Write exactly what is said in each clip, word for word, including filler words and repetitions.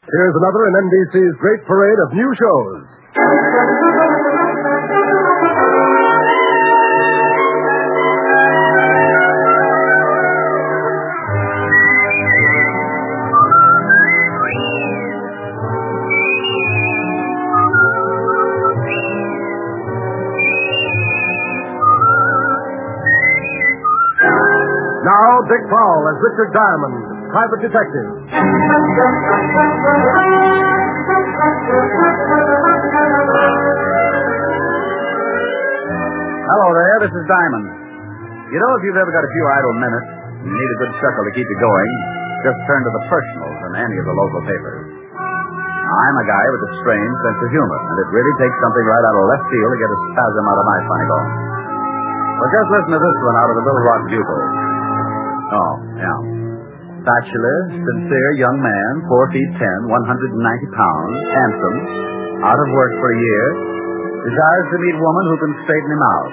Here's another in N B C's great parade of new shows. Now, Dick Powell as Richard Diamond, private detective. Hello there, this is Diamond. You know, if you've ever got a few idle minutes and need a good chuckle to keep you going, just turn to the personals in any of the local papers. I'm a guy with a strange sense of humor, and it really takes something right out of left field to get a spasm out of my funny bone. Well, just listen to this one out of the Little Rock Bugle. Oh, yeah. Bachelor, sincere young man, four feet ten, one hundred ninety pounds, handsome, out of work for a year, desires to meet woman who can straighten him out.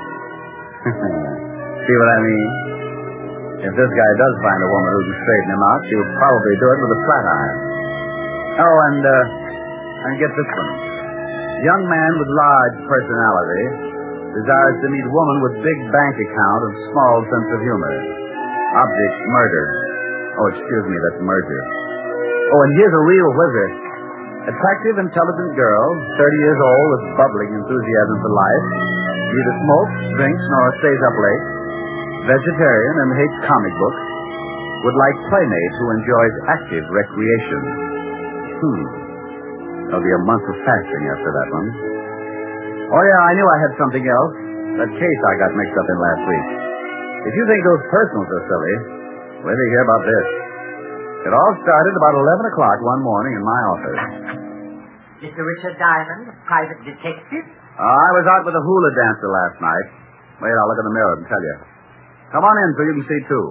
See what I mean? If this guy does find a woman who can straighten him out, she'll probably do it with a flat iron. Oh, and, uh, and get this one. Young man with large personality desires to meet woman with big bank account and small sense of humor. Object, murder. Oh, excuse me, that's merger. Oh, and here's a real whizzer. Attractive, intelligent girl, thirty years old with bubbling enthusiasm for life. Neither smokes, drinks, nor stays up late. Vegetarian and hates comic books. Would like playmate who enjoys active recreation. Hmm. There'll be a month of fasting after that one. Oh, yeah, I knew I had something else. That case I got mixed up in last week. If you think those personals are silly, wait till you hear about this. It all started about eleven o'clock one morning in my office. Mister Richard Diamond, private detective? Uh, I was out with a hula dancer last night. Wait, I'll look in the mirror and tell you. Come on in so you can see, too.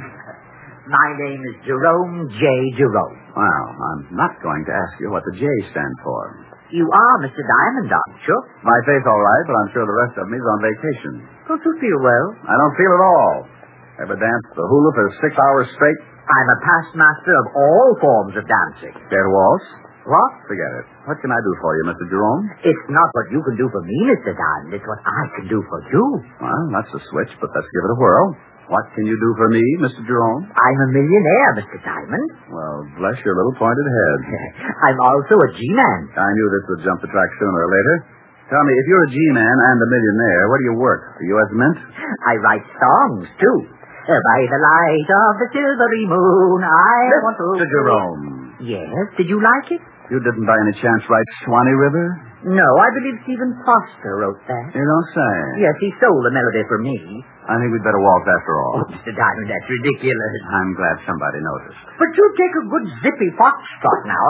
My name is Jerome J. Jerome. Well, I'm not going to ask you what the J stands for. You are Mister Diamond, aren't you? My face all right, but I'm sure the rest of me's on vacation. Don't you feel well? I don't feel at all. Ever danced the hula for six hours straight? I'm a past master of all forms of dancing. Care to waltz? What? Forget it. What can I do for you, Mister Jerome? It's not what you can do for me, Mister Diamond. It's what I can do for you. Well, that's a switch, but let's give it a whirl. What can you do for me, Mister Jerome? I'm a millionaire, Mister Diamond. Well, bless your little pointed head. I'm also a G-man. I knew this would jump the track sooner or later. Tell me, if you're a G-man and a millionaire, where do you work? The U S Mint? I write songs, too. By the light of the silvery moon, I want to... Mister Jerome. Yes? Did you like it? You didn't by any chance write Swanee River? No, I believe Stephen Foster wrote that. You don't say. Yes, he stole the melody from me. I think we'd better waltz after all. Oh, Mister Diamond, that's ridiculous. I'm glad somebody noticed. But you take a good zippy foxtrot now.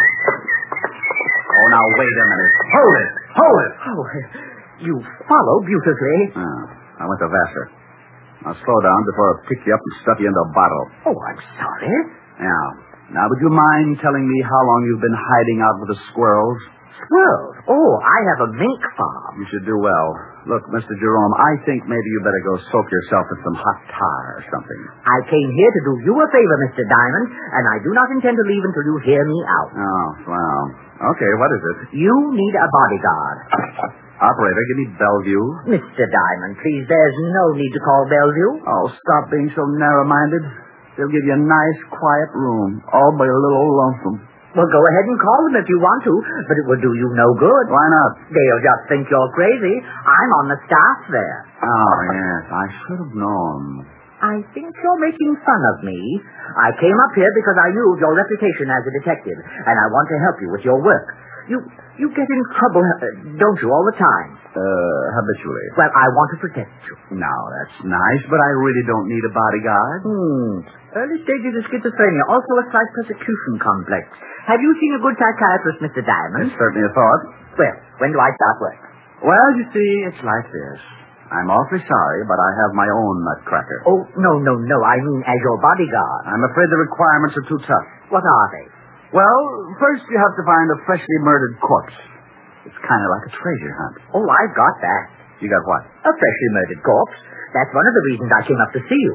Oh, now, wait a minute. Hold it! Hold it! Oh, you follow beautifully. Oh, I went to Vassar. Now, slow down before I pick you up and stuff you into a bottle. Oh, I'm sorry. Yeah. Now, would you mind telling me how long you've been hiding out with the squirrels? Squirrels? Oh, I have a mink farm. You should do well. Look, Mister Jerome, I think maybe you better go soak yourself in some hot tar or something. I came here to do you a favor, Mister Diamond, and I do not intend to leave until you hear me out. Oh, well. Okay, what is it? You need a bodyguard. Operator, give me Bellevue. Mister Diamond, please, there's no need to call Bellevue. Oh, stop being so narrow-minded. They'll give you a nice, quiet room, all by a little lonesome. Well, go ahead and call them if you want to, but it will do you no good. Why not? They'll just think you're crazy. I'm on the staff there. Oh, yes, I should have known. I think you're making fun of me. I came up here because I knew of your reputation as a detective, and I want to help you with your work. You you get in trouble, uh, don't you, all the time? Uh, habitually. Well, I want to protect you. Now, that's nice, but I really don't need a bodyguard. Hmm. Early stages of schizophrenia, also a slight persecution complex. Have you seen a good psychiatrist, Mister Diamond? It's certainly a thought. Well, when do I start work? Well, you see, it's like this. I'm awfully sorry, but I have my own nutcracker. Oh, no, no, no. I mean as your bodyguard. I'm afraid the requirements are too tough. What are they? Well, first you have to find a freshly murdered corpse. It's kind of like a treasure hunt. Oh, I've got that. You got what? A freshly murdered corpse. That's one of the reasons I came up to see you.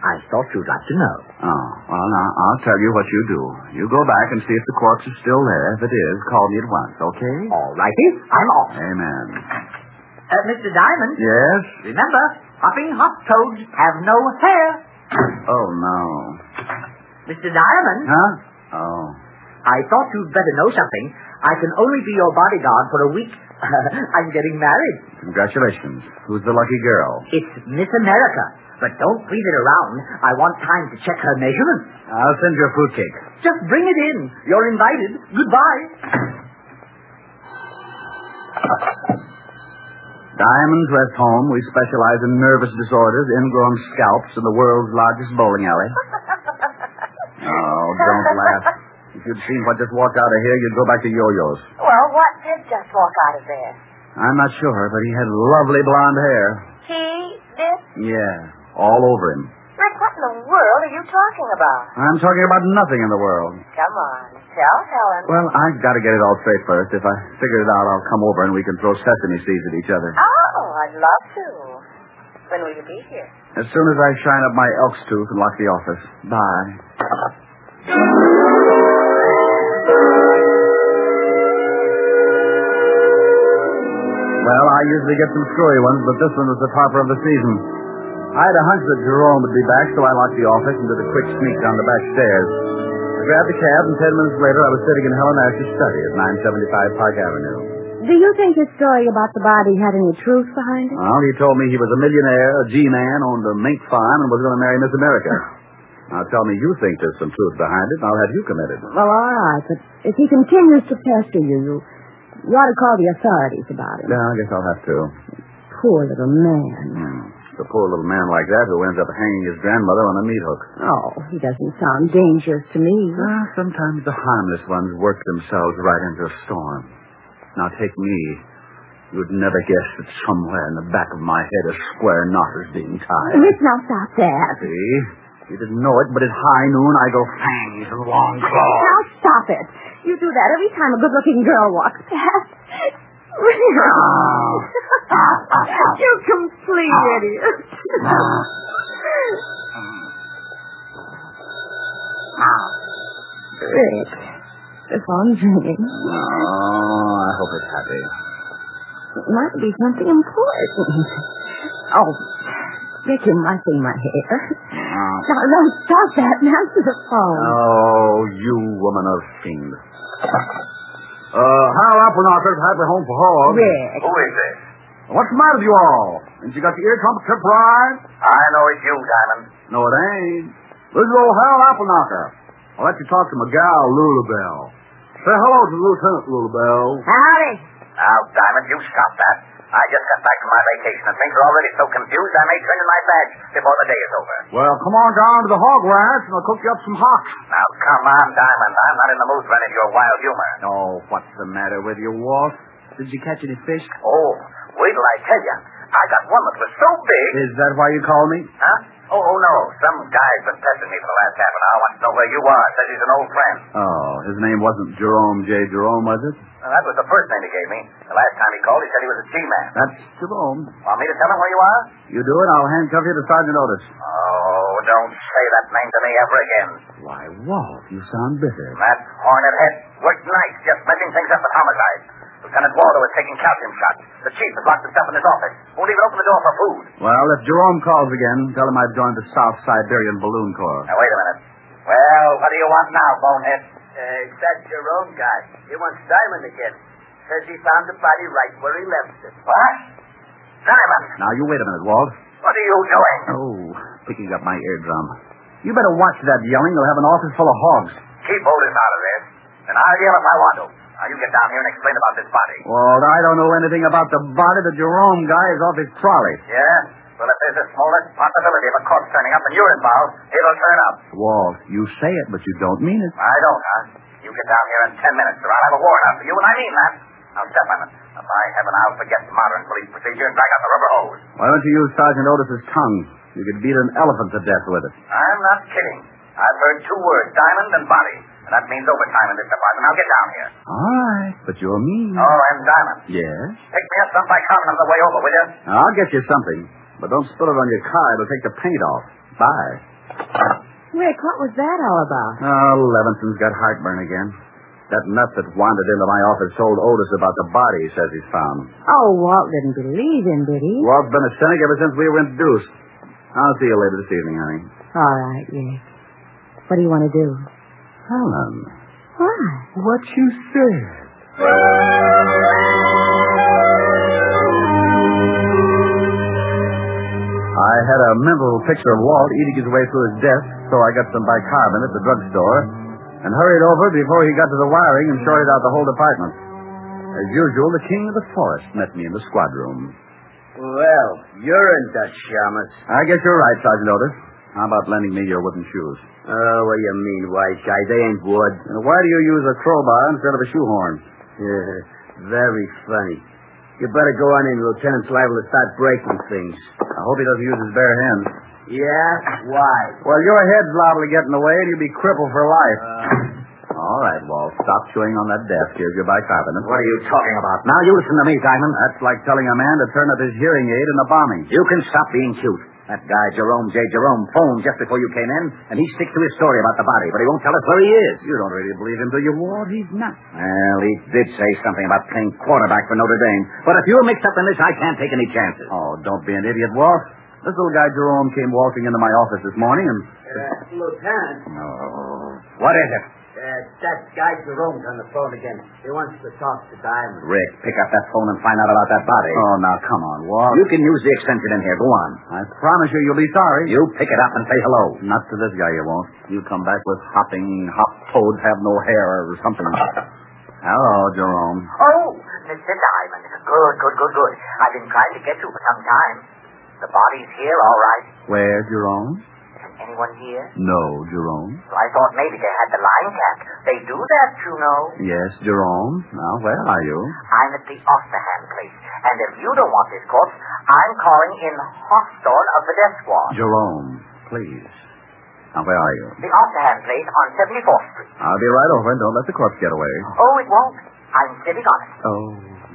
I thought you'd like to know. Oh, well, now, I'll tell you what you do. You go back and see if the corpse is still there. If it is, call me at once, okay? All righty. I'm off. Amen. Uh, Mister Diamond. Yes? Remember, hopping hop toads have no hair. Oh, no. Mister Diamond. Huh? Oh. I thought you'd better know something. I can only be your bodyguard for a week. I'm getting married. Congratulations. Who's the lucky girl? It's Miss America. But don't breathe it around. I want time to check her measurements. I'll send you a fruitcake. Just bring it in. You're invited. Goodbye. Diamond's Rest Home. We specialize in nervous disorders, ingrown scalps, and the world's largest bowling alley. Oh, don't laugh. If you'd seen what just walked out of here, you'd go back to yo-yos. Well, what did just walk out of there? I'm not sure, but he had lovely blonde hair. He did? Yeah, all over him. Rick, what in the world are you talking about? I'm talking about nothing in the world. Come on, tell Helen. Well, I've got to get it all straight first. If I figure it out, I'll come over and we can throw sesame seeds at each other. Oh, I'd love to. When will you be here? As soon as I shine up my elk's tooth and lock the office. Bye. Well, I usually get some screwy ones, but this one was the topper of the season. I had a hunch that Jerome would be back, so I locked the office and did a quick sneak down the back stairs. I grabbed a cab, and ten minutes later I was sitting in Helen Ash's study at nine seventy-five Park Avenue. Do you think his story about the body had any truth behind it? Well, he told me he was a millionaire, a G-man, owned a mink farm, and was going to marry Miss America. Now, tell me you think there's some truth behind it, and I'll have you committed. Well, all right, but if he continues to pester you, you, you ought to call the authorities about it. Yeah, I guess I'll have to. Poor little man. Hmm. It's a poor little man like that who ends up hanging his grandmother on a meat hook. Oh, he doesn't sound dangerous to me. Well, sometimes the harmless ones work themselves right into a storm. Now, take me. You'd never guess that somewhere in the back of my head a square knot is being tied. Rick, now stop that. See? You didn't know it, but at high noon I go fangs and long claws. Now stop it. You do that every time a good-looking girl walks past. Rick. Oh. You complete idiot. Rick, the phone's ringing. Oh, I hope it's happy. It might be something important. Oh, Rick, you might be my hair. Oh. Now, don't stop that and answer the phone. Oh, you woman of fiend. Uh, Hal Applenocker's happy home for hogs. Rick. Who is this? What's the matter with you all? Ain't you got the ear trumpet tip right? I know it's you, Diamond. No, it ain't. This is old Hal Applenknocker. I'll let you talk to my gal, Lulabelle. Say hello to Lieutenant Lulabelle. Howdy. Now, Diamond, you stop that. I just got back from my vacation, and things are already so confused I may turn in my badge before the day is over. Well, come on down to the hog ranch, and I'll cook you up some hocks. Now, come on, Diamond. I'm not in the mood for any of your wild humor. Oh, what's the matter with you, Walt? Did you catch any fish? Oh, wait till I tell you. I got one that was so big. Is that why you called me? Huh? Oh, oh, no. Some guy's been pestering me for the last half an hour. Wants to know where you are. Says he's an old friend. Oh, his name wasn't Jerome J. Jerome, was it? Well, that was the first name he gave me. The last time he called, he said he was a G-man. That's Jerome. Want me to tell him where you are? You do it, I'll handcuff you to Sergeant Otis. Oh, don't say that name to me ever again. Why, Walt, you sound bitter. That hornet head worked nights just messing things up with homicide. Lieutenant Waldo is taking calcium shots. The chief has locked himself in his office. Won't even open the door for food. Well, if Jerome calls again, tell him I've joined the South Siberian Balloon Corps. Now, wait a minute. Well, what do you want now, bonehead? Uh, it's that Jerome guy. He wants Diamond again. Says he found the body right where he left it. What? Diamond! Now, you wait a minute, Walt. What are you doing? Oh, picking up my eardrum. You better watch that yelling. You'll have an office full of hogs. Keep Otis out of this. And I'll yell if I want to. Now, you get down here and explain about this body. Walt, I don't know anything about the body. The Jerome guy is off his trolley. Yeah? Well, if there's the smallest possibility of a corpse turning up and you're involved, it'll turn up. Walt, you say it, but you don't mean it. I don't, huh? You get down here in ten minutes, or I'll have a warrant out for you, and I mean that. Now, step on it. If I heaven, I'll forget modern police procedure and drag out the rubber hose. Why don't you use Sergeant Otis's tongue? You could beat an elephant to death with it. I'm not kidding. I've heard two words, diamond and body. And that means overtime in this department. Now get down here. All right, but you're mean. Oh, and Diamond. Yes? Pick me up some bicarbonate on the way over, will you? I'll get you something, but don't spill it on your car. It'll take the paint off. Bye. Rick, what was that all about? Oh, Levinson's got heartburn again. That nut that wandered into my office told Otis about the body he says he's found. Oh, Walt didn't believe him, did he? Walt's been a cynic ever since we were introduced. I'll see you later this evening, honey. All right, Rick. What do you want to do? Helen. Why? What you said. I had a mental picture of Walt eating his way through his desk, so I got some bicarbonate at the drugstore and hurried over before he got to the wiring and shorted out the whole department. As usual, the king of the forest met me in the squad room. Well, you're in Dutch, Shamus. I guess you're right, Sergeant Otis. How about lending me your wooden shoes? Oh, what do you mean, wise guy? They ain't wood. And why do you use a crowbar instead of a shoehorn? Yeah, very funny. You better go on in. Lieutenant's liable to start breaking things. I hope he doesn't use his bare hands. Yeah? Why? Well, your head's liable to get in the way, and you'll be crippled for life. Uh... All right, Walt. Stop chewing on that desk. Here's your bicarbonate. What are you talking about? Now you listen to me, Diamond. That's like telling a man to turn up his hearing aid in a bombing. You can stop being cute. That guy, Jerome J. Jerome, phoned just before you came in, and he sticks to his story about the body, but he won't tell us where he is. You don't really believe him, do you, Walt? He's not. Well, he did say something about playing quarterback for Notre Dame. But if you're mixed up in this, I can't take any chances. Oh, don't be an idiot, Walt. This little guy Jerome came walking into my office this morning and... Uh, Lieutenant. Oh, what is it? Uh, that guy Jerome's on the phone again. He wants to talk to Diamond. Rick, pick up that phone and find out about that body. Oh, now, come on, Walt. You can use the extension in here. Go on. I promise you you'll be sorry. You pick it up and say hello. Not to this guy, you won't. You'll come back with hopping, hop toads have no hair or something. Hello, Jerome. Oh, Mister Diamond. Good, good, good, good. I've been trying to get you for some time. The body's here, all right. Where, Jerome? Anyone here? No, Jerome. So I thought maybe they had the line cap. They do that, you know. Yes, Jerome. Now, where are you? I'm at the Osterham place. And if you don't want this corpse, I'm calling in Hawthorne of the death squad. Jerome, please. Now, where are you? The Osterham place on seventy-fourth Street. I'll be right over and don't let the corpse get away. Oh, it won't. I'm sitting on it. Oh.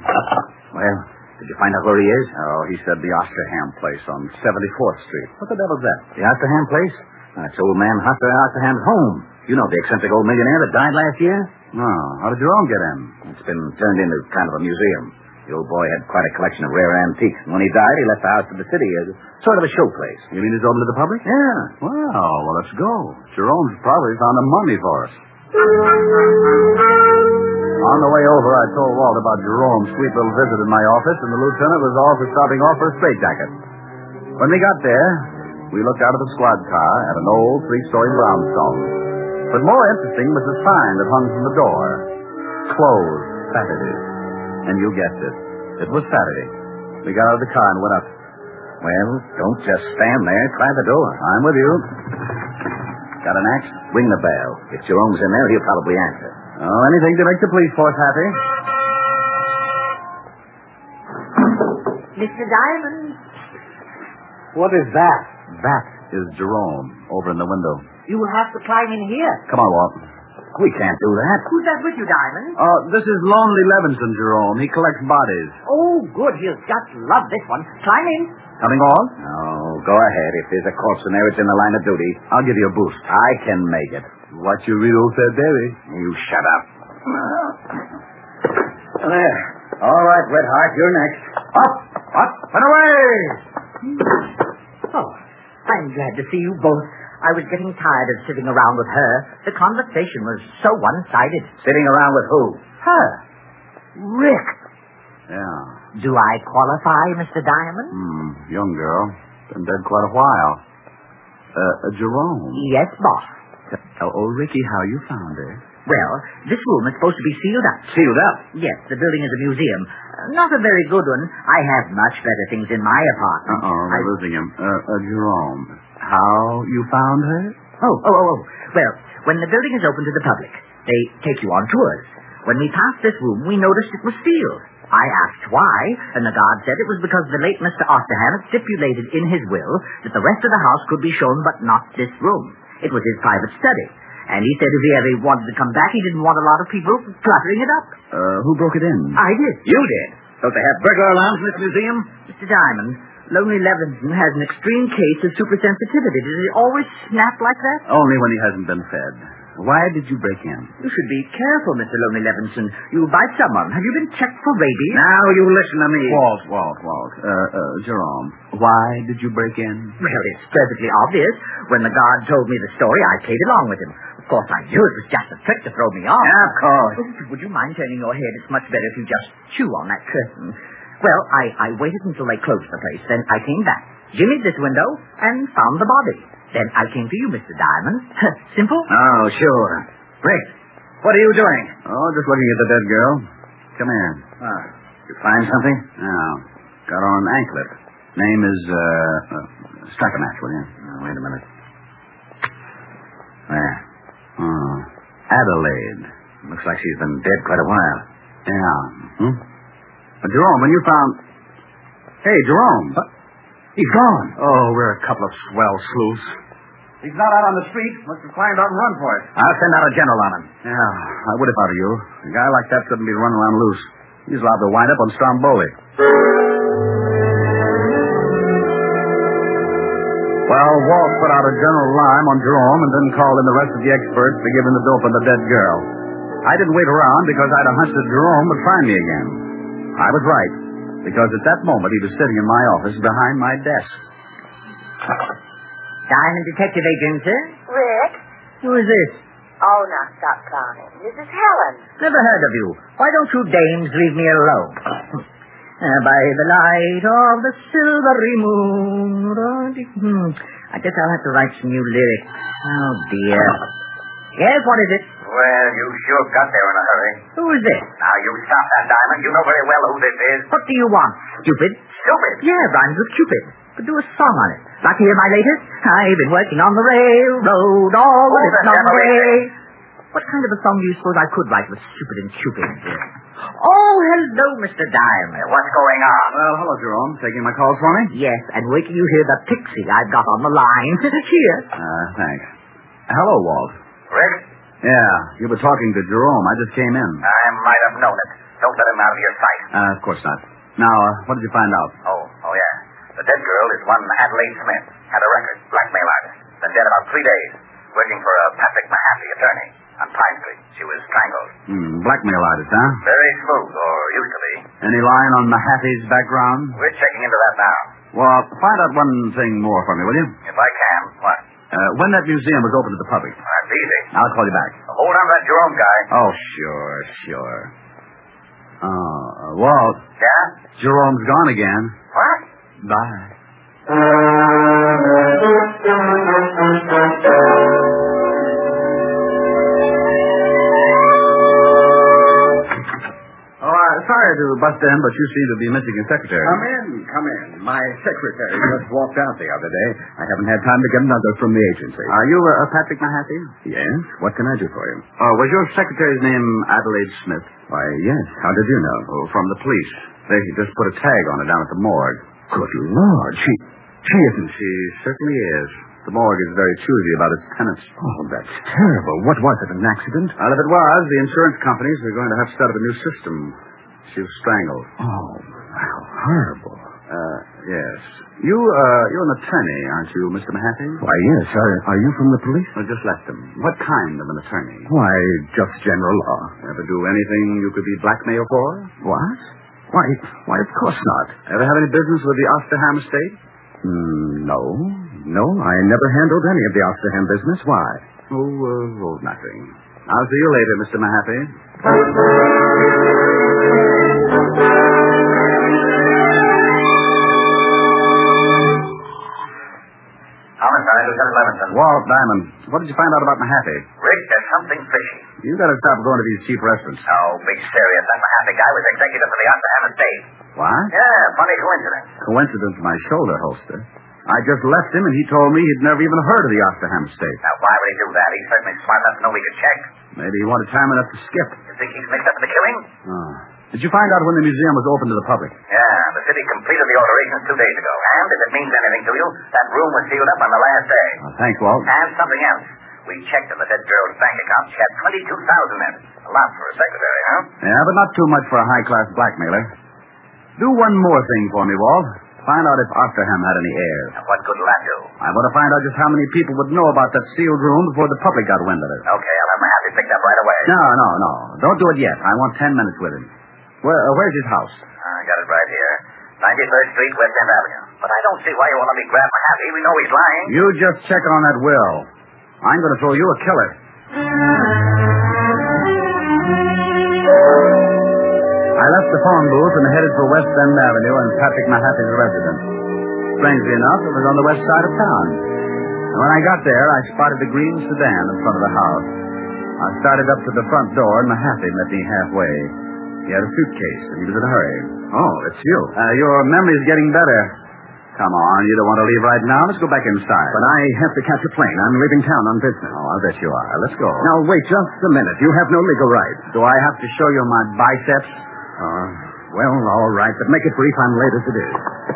Well, did you find out where he is? Oh, he said the Osterham place on seventy-fourth Street. What the devil's that? The Osterham place? That's old man Huster Osterham's home. You know the eccentric old millionaire that died last year? Oh, how did Jerome get in? It's been turned into kind of a museum. The old boy had quite a collection of rare antiques. And when he died, he left the house to the city as sort of a show place. You mean it's open to the public? Yeah. Well, well, let's go. Jerome's probably found a mummy for us. On the way over, I told Walt about Jerome's sweet little visit in my office, and the lieutenant was all for stopping off for a straitjacket. When we got there, we looked out of the squad car at an old three-story brownstone. But more interesting was the sign that hung from the door. Closed Saturday. And you guessed it. It was Saturday. We got out of the car and went up. Well, don't just stand there. Try the door. I'm with you. Got an axe? Ring the bell. If Jerome's in there, he'll probably answer. Oh, anything to make the police force happy. Mister Diamond. What is that? That is Jerome over in the window. You will have to climb in here. Come on, Walt. We can't do that. Who's that with you, Diamond? Oh, this is Lonely Levinson, Jerome. He collects bodies. Oh, good. He'll just love this one. Climb in. Coming on? Oh, go ahead. If there's a corpse in there, it's in the line of duty. I'll give you a boost. I can make it. What you read, old said Davy. You shut up. There. All right, Red Heart, you're next. Up! Up and away! Oh, I'm glad to see you both. I was getting tired of sitting around with her. The conversation was so one-sided. Sitting around with who? Her. Rick. Yeah. Do I qualify, Mister Diamond? Hmm, young girl. Been dead quite a while. Uh, uh Jerome. Yes, boss. Oh, oh, Ricky, how you found her? Well, this room is supposed to be sealed up. Sealed up? Yes, the building is a museum. Uh, not a very good one. I have much better things in my apartment. Uh-oh, we're I... losing him. Uh, uh, Jerome, how you found her? Oh, oh, oh, oh. Well, when the building is open to the public, they take you on tours. When we passed this room, we noticed it was sealed. I asked why, and the guard said it was because the late Mister Osterham had stipulated in his will that the rest of the house could be shown, but not this room. It was his private study. And he said if he ever wanted to come back, he didn't want a lot of people cluttering it up. Uh, who broke it in? I did. You did? Don't they have burglar alarms in this museum? Mister Diamond, Lonely Levinson has an extreme case of supersensitivity. Does he always snap like that? Only when he hasn't been fed. Why did you break in? You should be careful, Mister Lonely Levinson. You bite someone. Have you been checked for rabies? Now you listen to me. Walt, Walt, Walt. Uh, uh, Jerome, why did you break in? Well, it's perfectly obvious. When the guard told me the story, I played along with him. Of course, I knew it was just a trick to throw me off. Yeah, of course. Oh, would you mind turning your head? It's much better if you just chew on that curtain. Well, I, I waited until they closed the place. Then I came back, jimmied this window, and found the body. Then I came to you, Mister Diamond. Simple? Oh, sure. Rick, what are you doing? Oh, just looking at the dead girl. Come in. Ah, you find something? No. Got on an anklet. Name is, uh, uh strike a match, will you? Oh, wait a minute. There. Oh, Adelaide. Looks like she's been dead quite a while. Yeah. Hmm? But Jerome, when you found... Hey, Jerome. What? He's gone. Oh, we're a couple of swell sleuths. He's not out on the street. Must have climbed out and run for it. I'll send out a general on him. Yeah, I would if I were you. A guy like that shouldn't be running around loose. He's allowed to wind up on Stromboli. Well, Walt put out a general alarm on Jerome and then called in the rest of the experts to give him the dope on the dead girl. I didn't wait around because I'd a hunch that Jerome would find me again. I was right, because at that moment he was sitting in my office behind my desk. Diamond Detective Agent, sir? Rick? Who is this? Oh, now stop clowning. This is Helen. Never heard of you. Why don't you dames leave me alone? Uh, by the light of the silvery moon. Hmm. I guess I'll have to write some new lyrics. Oh, dear. Yes, what is it? Well, you sure got there in a hurry. Who is this? Now, you stop that, Diamond. You know very well who this is. What do you want, stupid? Stupid. Yeah, rhymes with Cupid. Could do a song on it. Like to hear my latest? I've been working on the railroad all Oh, this the long devil way. is What kind of a song do you suppose I could write with Stupid and Cupid? Oh, hello, Mister Diamond. What's going on? Well, hello, Jerome. Taking my calls for me? Yes, and wait till you hear the pixie I've got on the line. Here. Uh, thanks. Hello, Walt. Rick? Yeah, you were talking to Jerome. I just came in. I might have known it. Don't let him out of your sight. Uh, of course not. Now, uh, what did you find out? Oh, oh, yeah. The dead girl is one Adelaide Smith. Had a record. Blackmail artist. Been dead about three days. Working for a Patrick Mahaffey attorney. On Pine Street. She was strangled. Hmm, blackmail artist, huh? Very smooth, or used to be. Any line on Mahaffey's background? We're checking into that now. Well, find out one thing more for me, will you? If I can. What? Uh, when that museum was open to the public. That's easy. I'll call you back. Hold on to that Jerome guy. Oh, sure, sure. Oh, uh, Walt. Yeah? Jerome's gone again. What? Bye. Oh, uh, sorry to bust in, but you seem to be missing a secretary. Come in, come in. My secretary just walked out the other day. I haven't had time to get another from the agency. Are you uh, Patrick Mahaffey? Yes? What can I do for you? Oh, was your secretary's name Adelaide Smith? Why, yes. How did you know? Oh, from the police. They just put a tag on her down at the morgue. Good Lord, she... She isn't... She certainly is. The morgue is very choosy about its tenants. Oh, that's terrible. What was it, an accident? Well, if it was, the insurance companies are going to have to set up a new system. She was strangled. Oh, how horrible. Uh, yes. You, uh, you're an attorney, aren't you, Mister Mahaffey? Why, yes. Are, are you from the police? I just left them. What kind of an attorney? Why, just general law. Ever do anything you could be blackmailed for? What? Why, why, of course not. Ever have any business with the Osterham estate? Mm, no. No, I never handled any of the Osterham business. Why? Oh, uh, oh, nothing. I'll see you later, Mister Mahaffey. Homicide, Lieutenant Levinson. Walt Diamond, what did you find out about Mahaffey? Rick, there's something fishy. You gotta stop going to these cheap restaurants. Oh, be serious. That Mahaffey guy was executive for the Osterham estate. What? Yeah, funny coincidence. Coincidence, my shoulder holster. I just left him, and he told me he'd never even heard of the Osterham estate. Now, why would he do that? He's certainly smart enough to know we could check. Maybe he wanted time enough to skip. You think he's mixed up in the killing? Oh. Did you find out when the museum was open to the public? Yeah, the city completed the alterations two days ago. And if it means anything to you, that room was sealed up on the last day. Oh, thanks, Walt. And something else. We checked in the dead girl's bank account. She had twenty-two thousand dollars in it. A lot for a secretary, huh? Yeah, but not too much for a high-class blackmailer. Do one more thing for me, Walt. Find out if Osterham had any heirs. And what good will that do? I want to find out just how many people would know about that sealed room before the public got wind of it. Okay, I'll have Mahaffey picked up right away. No, no, no. Don't do it yet. I want ten minutes with him. Where, uh, where's his house? I got it right here. ninety-third Street, West End Avenue. But I don't see why you want to be grab Mahaffey. We know he's lying. You just check on that will. I'm going to throw you a killer. I left the phone booth and headed for West End Avenue and Patrick Mahaffey's residence. Strangely enough, it was on the west side of town. And when I got there, I spotted a green sedan in front of the house. I started up to the front door, and Mahaffey met me halfway. He had a suitcase, and he was in a hurry. Oh, it's you. Uh, your memory's getting better. Come on, you don't want to leave right now? Let's go back inside. But I have to catch a plane. I'm leaving town on business. Oh, I'll bet you are. Let's go. Now, wait just a minute. You have no legal right. Do I have to show you my biceps? Uh, well, all right, but make it brief. I'm late as it is.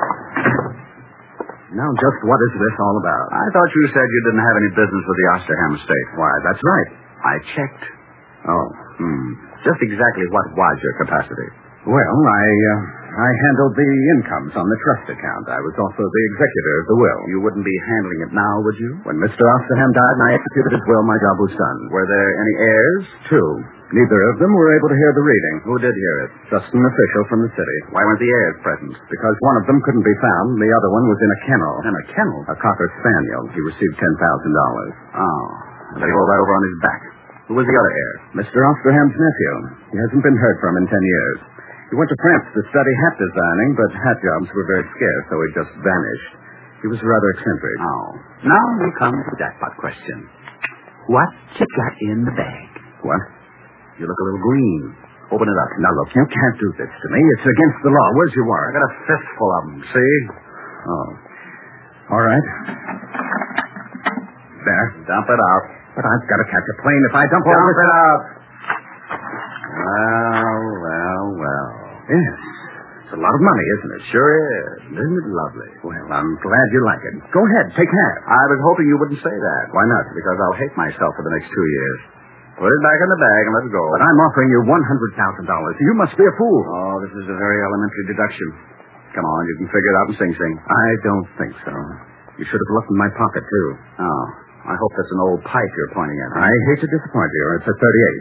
Now, just what is this all about? I thought you said you didn't have any business with the Osterham estate. Why, that's right. I checked. Oh, Hmm. Just exactly what was your capacity? well, I, uh, I handled the incomes on the trust account. I was also the executor of the will. You wouldn't be handling it now, would you? When Mister Osterham died and I executed his will, my job was done. Were there any heirs? Two. Neither of them were able to hear the reading. Who did hear it? Just an official from the city. Why weren't the heirs present? Because one of them couldn't be found, and the other one was in a kennel. In a kennel? A cocker spaniel. He received ten thousand dollars. Oh. They rolled that over on his back. Who was the other heir? Mister Osterham's nephew. He hasn't been heard from in ten years. He went to France to study hat designing, but hat jobs were very scarce, so he just vanished. He was rather eccentric. Oh. Now we come to the jackpot question. What you got in the bag? What? You look a little green. Open it up. Now, look, you can't do this to me. It's against the law. Where's your I warrant? got a fistful of them, see? Oh. All right. There. Dump it out. But I've got to catch a plane. If I dump all Dump this... it out. Well, well, well. Yes. It's a lot of money, isn't it? Sure is. Isn't it lovely? Well, I'm glad you like it. Go ahead. Take half. I was hoping you wouldn't say that. Why not? Because I'll hate myself for the next two years. Put it back in the bag and let's go. But I'm offering you one hundred thousand dollars. You must be a fool. Oh, this is a very elementary deduction. Come on, you can figure it out in Sing Sing. I don't think so. You should have looked in my pocket, too. Oh, I hope that's an old pipe you're pointing at. I hate to disappoint you. It's a thirty-eight.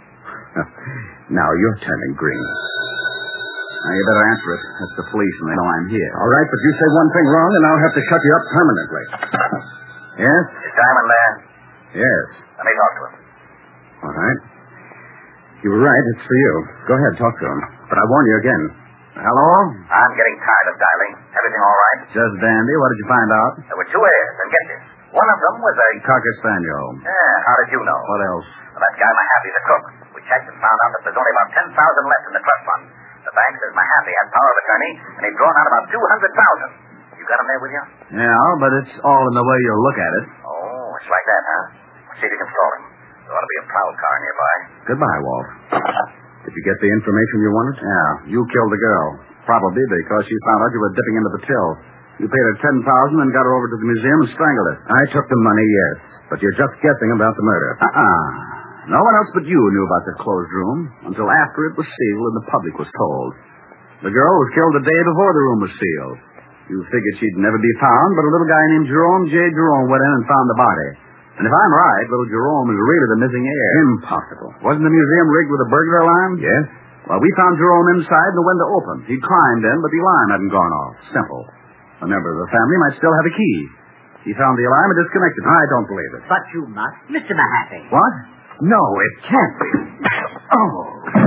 Now you're turning green. Now, you better answer it. That's the police, and they know I'm here. All right, but you say one thing wrong, and I'll have to shut you up permanently. Yes? Is Diamond there? Yes. Let me talk to him. All right. You were right. It's for you. Go ahead, talk to him. But I warn you again. Hello? I'm getting tired of dialing. Everything all right? Just dandy. What did you find out? There were two heirs, and get this. One of them was a... Cocker Spaniel. Yeah, how did you know? What else? Well, that guy Mahaffey's a crook. We checked and found out that there's only about ten thousand left in the trust fund. The bank says Mahaffey has power of attorney, and he's drawn out about two hundred thousand. You got him there with you? Yeah, but it's all in the way you look at it. Oh, it's like that, huh? See if you can stall him. There ought to be a plow car nearby. Goodbye, Walt. Did you get the information you wanted? Yeah, you killed the girl. Probably because she found out you were dipping into the till. You paid her ten thousand dollars and got her over to the museum and strangled her. I took the money, yes. But you're just guessing about the murder. Uh-uh. No one else but you knew about the closed room until after it was sealed and the public was told. The girl was killed the day before the room was sealed. You figured she'd never be found, but a little guy named Jerome J. Jerome went in and found the body. And if I'm right, little Jerome is really the missing heir. Impossible. Wasn't the museum rigged with a burglar alarm? Yes. Well, we found Jerome inside and the window open. He'd climbed in, but the alarm hadn't gone off. Simple. A member of the family might still have a key. He found the alarm and disconnected it. I don't believe it. But you must, Mister Mahaffey. What? No, it can't be. Oh.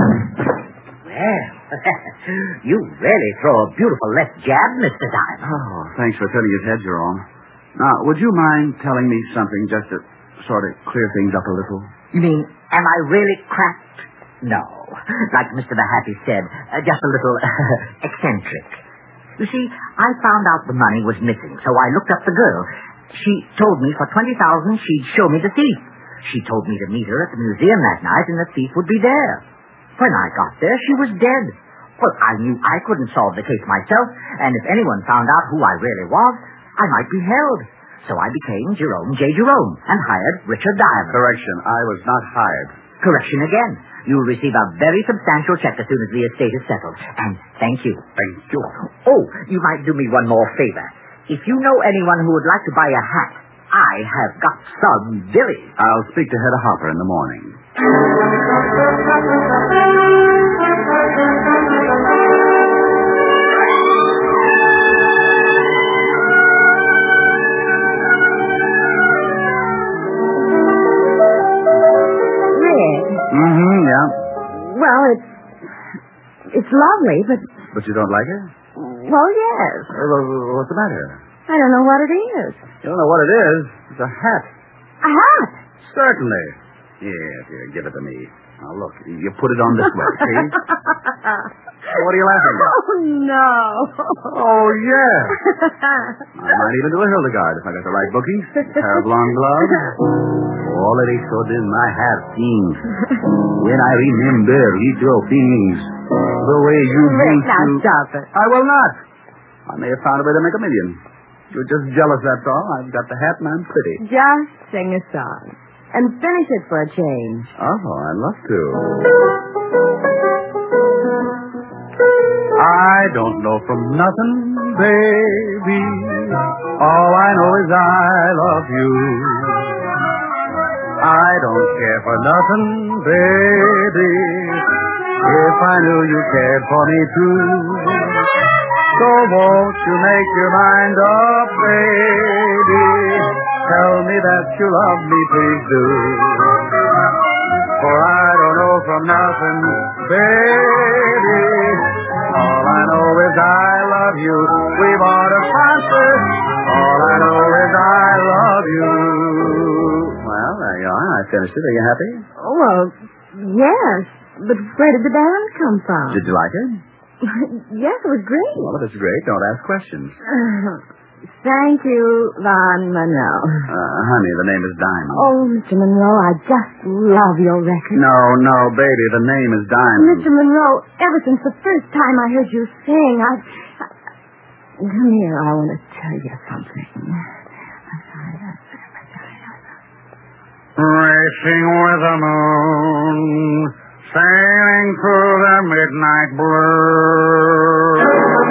Well, you really throw a beautiful left jab, Mister Diamond. Oh, thanks for turning his head, Jerome. Now, would you mind telling me something just to sort of clear things up a little? You mean, am I really cracked? No. Like Mister Mahaffey said, uh, just a little eccentric. You see, I found out the money was missing, so I looked up the girl. She told me for twenty thousand dollars she'd show me the thief. She told me to meet her at the museum that night and the thief would be there. When I got there, she was dead. Well, I knew I couldn't solve the case myself, and if anyone found out who I really was, I might be held. So I became Jerome J. Jerome and hired Richard Diamond. Correction, I was not hired. Correction again. You'll receive a very substantial check as soon as the estate is settled. And thank you. Thank you. Oh, you might do me one more favor. If you know anyone who would like to buy a hat, I have got some very... I'll speak to Hedda Hopper in the morning. Mm-hmm, yeah. Well, it's... It's lovely, but... But you don't like it? Well, yes. Well, what's the matter? I don't know what it is. You don't know what it is? It's a hat. A hat? Certainly. Yes, here, give it to me. Now, look, you put it on this way, see? What are you laughing at? Oh, no. Oh, yeah. I might even do a Hildegard if I got the right booking. A pair of long gloves. Already so did my hat things. When I remember little things, the way you Rick, used now to... stop it. I will not. I may have found a way to make a million. You're just jealous, that's all. I've got the hat and I'm pretty. Just sing a song. And finish it for a change. Oh, I'd love to. I don't know from nothing, baby. All I know is I love you. I don't care for nothing, baby. If I knew you cared for me too. So won't you make your mind up, baby? Tell me that you love me, please do. For I don't know from nothing, baby. All I know is I love you. We bought a concert. All I know is I love you. Well, there you are. I finished it. Are you happy? Oh, well, yes. But where did the band come from? Did you like it? Yes, it was great. Well, if it's great, don't ask questions. Thank you, Von Monroe. Uh, honey, the name is Diamond. Oh, Mister Monroe, I just love your record. No, no, baby, the name is Diamond. Mister Monroe, ever since the first time I heard you sing, I... I come here, I want to tell you something. Racing with the moon, sailing through the midnight blue.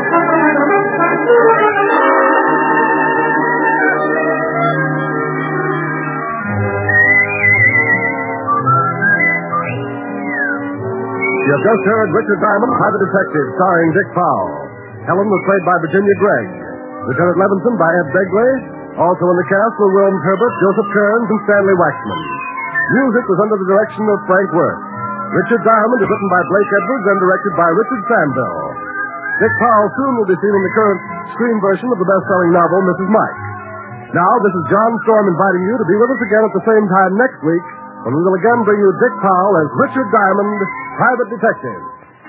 You have just heard Richard Diamond, Private Detective, starring Dick Powell. Helen was played by Virginia Gregg. Lieutenant Levinson by Ed Begley. Also in the cast were William Herbert, Joseph Kearns, and Stanley Waxman. Music was under the direction of Frank Worth. Richard Diamond is written by Blake Edwards and directed by Richard Sandville. Dick Powell soon will be seen in the current screen version of the best-selling novel, Missus Mike. Now, this is John Storm inviting you to be with us again at the same time next week, when we will again bring you Dick Powell as Richard Diamond, Private Detective.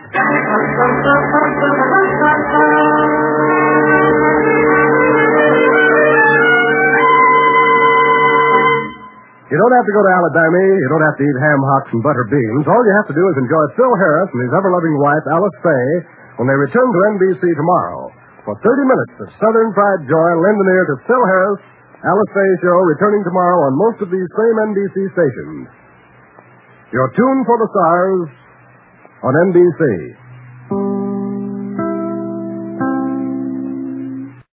You don't have to go to Alabama. You don't have to eat ham hocks and butter beans. All you have to do is enjoy Phil Harris and his ever-loving wife, Alice Faye, when they return to N B C tomorrow. For thirty minutes of Southern Fried Joy, lend an ear to Phil Harris, Alice Faye Show, returning tomorrow on most of these same N B C stations. Your tune for the stars on N B C.